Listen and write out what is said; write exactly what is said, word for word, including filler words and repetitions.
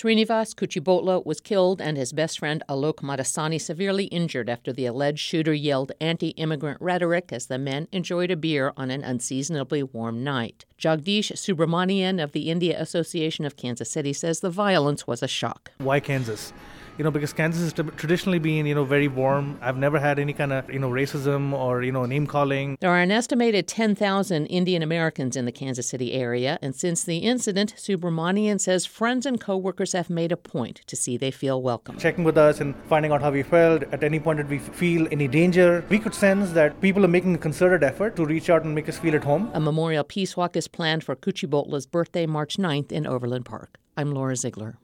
Srinivas Kuchibhotla was killed and his best friend Alok Madasani severely injured after the alleged shooter yelled anti-immigrant rhetoric as the men enjoyed a beer on an unseasonably warm night. Jagdish Subramanian of the India Association of Kansas City says the violence was a shock. Why Kansas? You know, because Kansas has traditionally been, you know, very warm. I've never had any kind of, you know, racism or, you know, name calling. There are an estimated ten thousand Indian Americans in the Kansas City area, and since the incident, Subramanian says friends and coworkers have made a point to see they feel welcome. Checking with us and finding out how we felt. At any point did we feel any danger? We could sense that people are making a concerted effort to reach out and make us feel at home. A memorial peace walk is planned for Kuchibhotla's birthday, March ninth, in Overland Park. I'm Laura Ziegler.